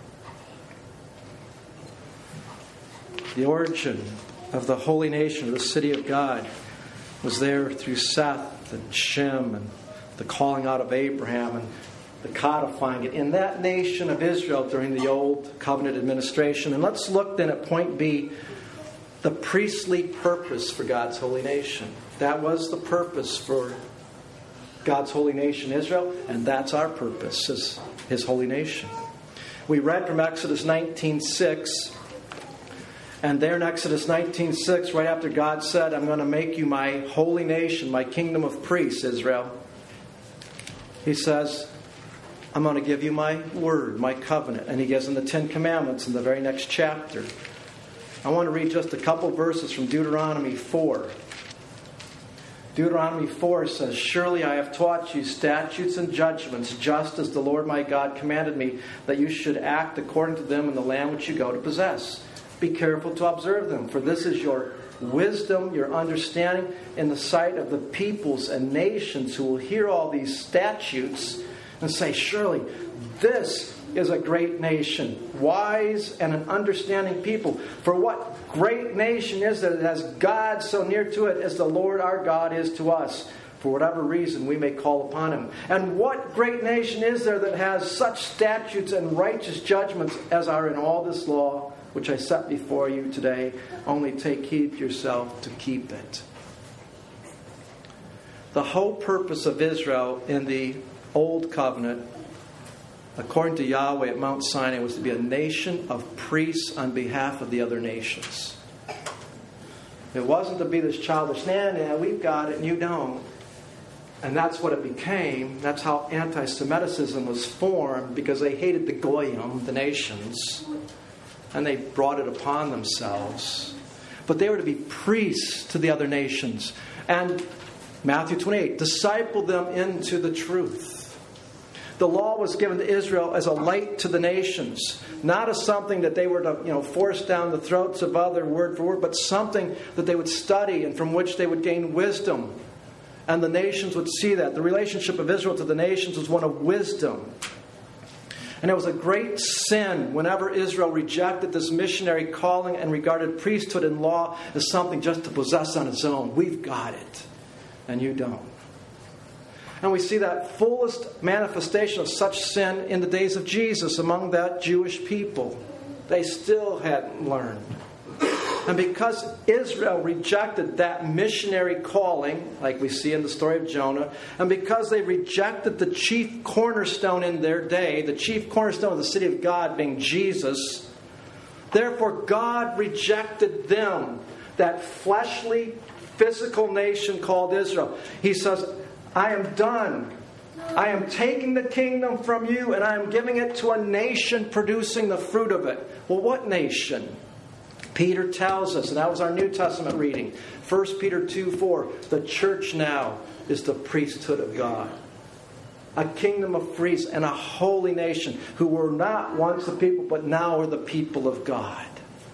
The origin of the holy nation, of the city of God, was there through Seth and Shem and the calling out of Abraham and the codifying it in that nation of Israel during the Old Covenant administration. And let's look then at point B, the priestly purpose for God's holy nation. That was the purpose for God's holy nation, Israel, and that's our purpose as His holy nation. We read from Exodus nineteen six. And there in Exodus nineteen six, right after God said, I'm going to make you my holy nation, my kingdom of priests, Israel. He says, I'm going to give you my word, my covenant. And He gives them the Ten Commandments in the very next chapter. I want to read just a couple verses from Deuteronomy four. Deuteronomy four says, surely I have taught you statutes and judgments, just as the Lord my God commanded me, that you should act according to them in the land which you go to possess. Be careful to observe them, for this is your wisdom, your understanding in the sight of the peoples and nations who will hear all these statutes and say, surely this is a great nation, wise and an understanding people. For what great nation is there that has God so near to it as the Lord our God is to us? For whatever reason we may call upon Him. And what great nation is there that has such statutes and righteous judgments as are in all this law, which I set before you today? Only take heed to yourself to keep it. The whole purpose of Israel in the Old Covenant, according to Yahweh at Mount Sinai, was to be a nation of priests on behalf of the other nations. It wasn't to be this childish, nah, nah, we've got it and you don't. And that's what it became. That's how anti-Semitism was formed, because they hated the Goyim, the nations, and they brought it upon themselves. But they were to be priests to the other nations. And Matthew twenty-eight, disciple them into the truth. The law was given to Israel as a light to the nations, not as something that they were to, you know, force down the throats of other word for word, but something that they would study and from which they would gain wisdom And the nations would see that. The relationship of Israel to the nations was one of wisdom. And it was a great sin whenever Israel rejected this missionary calling and regarded priesthood and law as something just to possess on its own. We've got it, and you don't. And we see that fullest manifestation of such sin in the days of Jesus among that Jewish people. They still hadn't learned. And because Israel rejected that missionary calling, like we see in the story of Jonah, and because they rejected the chief cornerstone in their day, the chief cornerstone of the city of God being Jesus, therefore God rejected them, that fleshly, physical nation called Israel. He says, I am done. I am taking the kingdom from you and I am giving it to a nation producing the fruit of it. Well, what nation? Peter tells us, and that was our New Testament reading, First Peter two four, the church now is the priesthood of God. A kingdom of priests and a holy nation who were not once the people, but now are the people of God.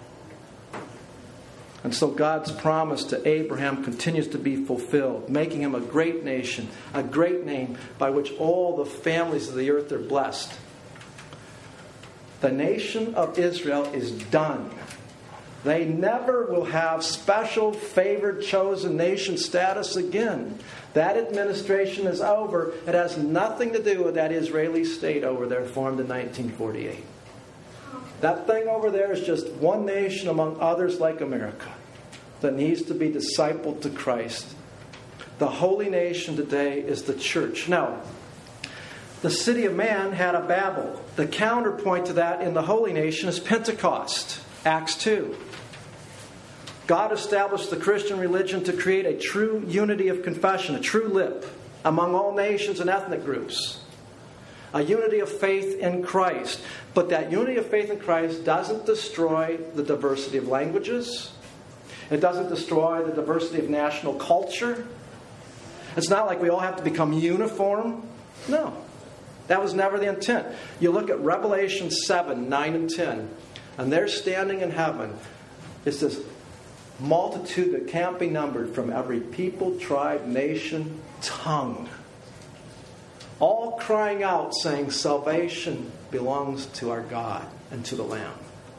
And so God's promise to Abraham continues to be fulfilled, making him a great nation, a great name by which all the families of the earth are blessed. The nation of Israel is done. They never will have special, favored, chosen nation status again. That administration is over. It has nothing to do with that Israeli state over there formed in nineteen forty-eight. That thing over there is just one nation among others like America that needs to be discipled to Christ. The holy nation today is the church. Now, the city of man had a Babel. The counterpoint to that in the holy nation is Pentecost, Acts two. God established the Christian religion to create a true unity of confession, a true lip among all nations and ethnic groups. A unity of faith in Christ. But that unity of faith in Christ doesn't destroy the diversity of languages. It doesn't destroy the diversity of national culture. It's not like we all have to become uniform. No. That was never the intent. You look at Revelation seven, nine, and ten. And they're standing in heaven. It's this multitude that can't be numbered from every people, tribe, nation, tongue. All crying out saying salvation belongs to our God and to the Lamb.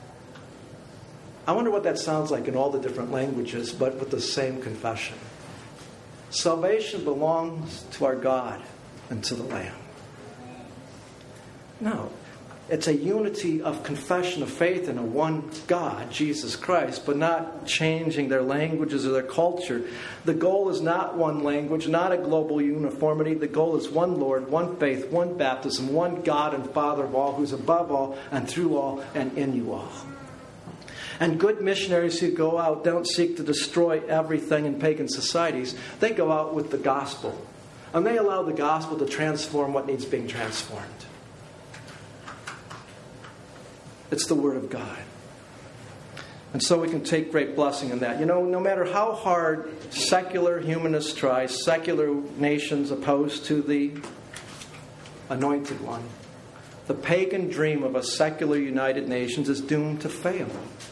I wonder what that sounds like in all the different languages, but with the same confession. Salvation belongs to our God and to the Lamb. No. It's a unity of confession of faith in a one God, Jesus Christ, but not changing their languages or their culture. The goal is not one language, not a global uniformity. The goal is one Lord, one faith, one baptism, one God and Father of all, who's above all and through all and in you all. And good missionaries who go out don't seek to destroy everything in pagan societies. They go out with the gospel. And they allow the gospel to transform what needs being transformed. It's the Word of God. And so we can take great blessing in that. You know, no matter how hard secular humanists try, secular nations opposed to the anointed one, the pagan dream of a secular United Nations is doomed to fail.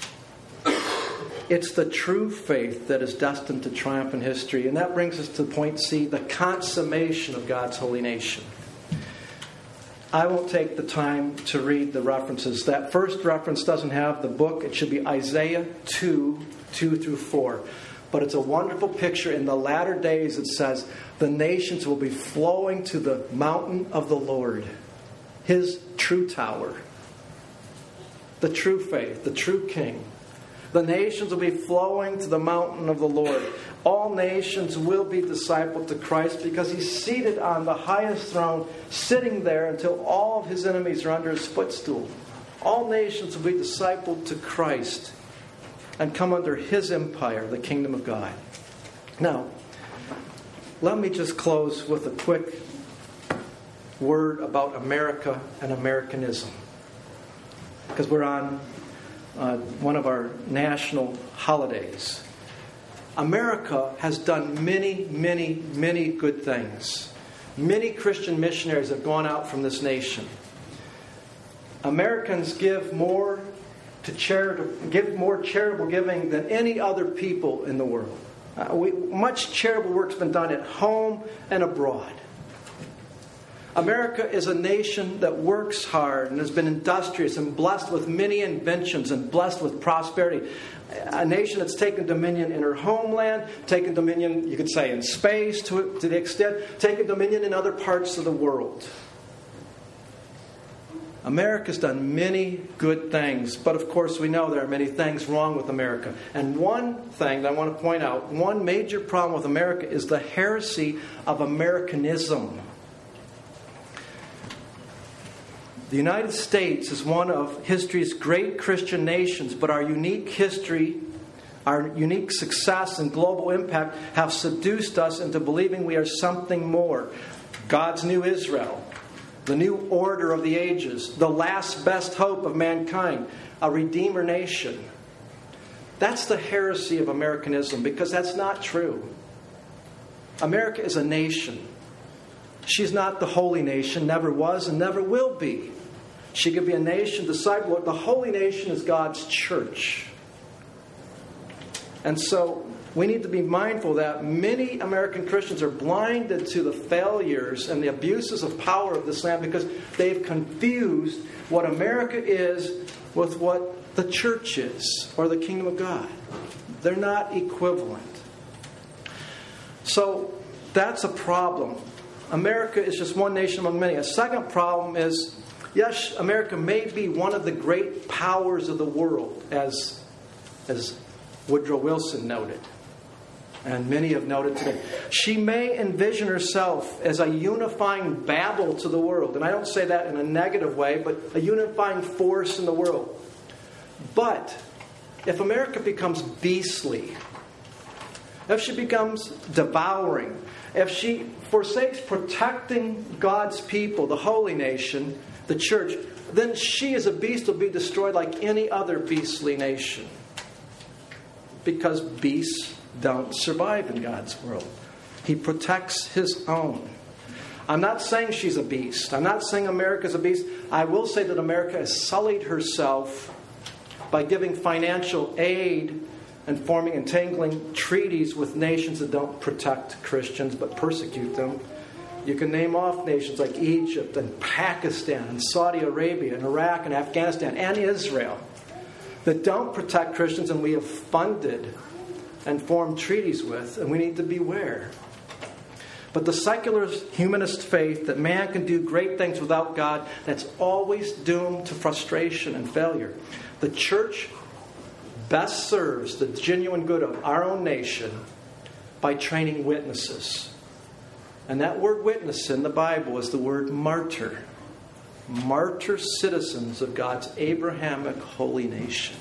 It's the true faith that is destined to triumph in history. And that brings us to point C, the consummation of God's holy nation. I won't take the time to read the references. That first reference doesn't have the book. It should be Isaiah two, two through four. But it's a wonderful picture. In the latter days, it says, the nations will be flowing to the mountain of the Lord, His true tower, the true faith, the true King. The nations will be flowing to the mountain of the Lord. All nations will be discipled to Christ because He's seated on the highest throne, sitting there until all of His enemies are under His footstool. All nations will be discipled to Christ and come under His empire, the kingdom of God. Now, let me just close with a quick word about America and Americanism. Because we're on uh, one of our national holidays. America has done many, many, many good things. Many Christian missionaries have gone out from this nation. Americans give more to charitable, give more charitable giving than any other people in the world. Uh, we, much charitable work's been done at home and abroad. America is a nation that works hard and has been industrious and blessed with many inventions and blessed with prosperity. A nation that's taken dominion in her homeland, taken dominion, you could say, in space to, to the extent, taken dominion in other parts of the world. America's done many good things, but of course we know there are many things wrong with America. And one thing that I want to point out, one major problem with America is the heresy of Americanism. The United States is one of history's great Christian nations, but our unique history, our unique success and global impact have seduced us into believing we are something more. God's new Israel, the new order of the ages, the last best hope of mankind, a redeemer nation. That's the heresy of Americanism, because that's not true. America is a nation. She's not the holy nation, never was and never will be. She could be a nation, disciple. The holy nation is God's church. And so we need to be mindful that many American Christians are blinded to the failures and the abuses of power of this land because they've confused what America is with what the church is, or the kingdom of God. They're not equivalent. So that's a problem. America is just one nation among many. A second problem is, yes, America may be one of the great powers of the world, as, as Woodrow Wilson noted, and many have noted today. She may envision herself as a unifying Babel to the world. And I don't say that in a negative way, but a unifying force in the world. But if America becomes beastly, if she becomes devouring, if she forsakes protecting God's people, the holy nation, the church, then she as a beast will be destroyed like any other beastly nation. Because beasts don't survive in God's world. He protects His own. I'm not saying she's a beast. I'm not saying America's a beast. I will say that America has sullied herself by giving financial aid and forming entangling treaties with nations that don't protect Christians but persecute them. You can name off nations like Egypt and Pakistan and Saudi Arabia and Iraq and Afghanistan and Israel that don't protect Christians, and we have funded and formed treaties with, and we need to beware. But the secular humanist faith that man can do great things without God, that's always doomed to frustration and failure. The church best serves the genuine good of our own nation by training witnesses. And that word witness in the Bible is the word martyr. Martyr citizens of God's Abrahamic holy nation.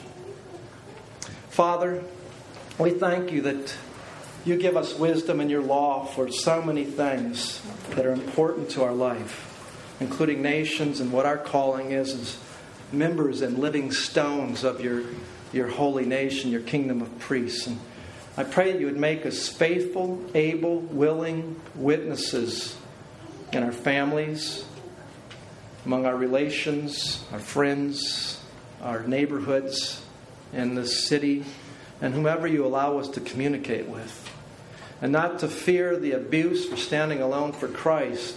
Father, we thank you that you give us wisdom in your law for so many things that are important to our life, including nations and what our calling is as members and living stones of your, your holy nation, your kingdom of priests. And I pray that you would make us faithful, able, willing witnesses in our families, among our relations, our friends, our neighborhoods, in this city, and whomever you allow us to communicate with. And not to fear the abuse for standing alone for Christ,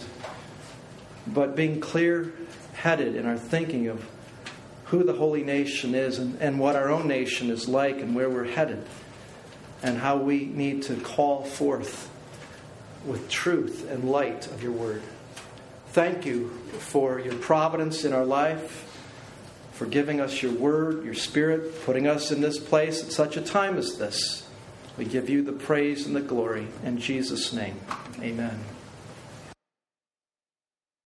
but being clear-headed in our thinking of who the holy nation is and, and what our own nation is like and where we're headed, and how we need to call forth with truth and light of your word. Thank you for your providence in our life, for giving us your word, your spirit, putting us in this place at such a time as this. We give you the praise and the glory. In Jesus' name, amen.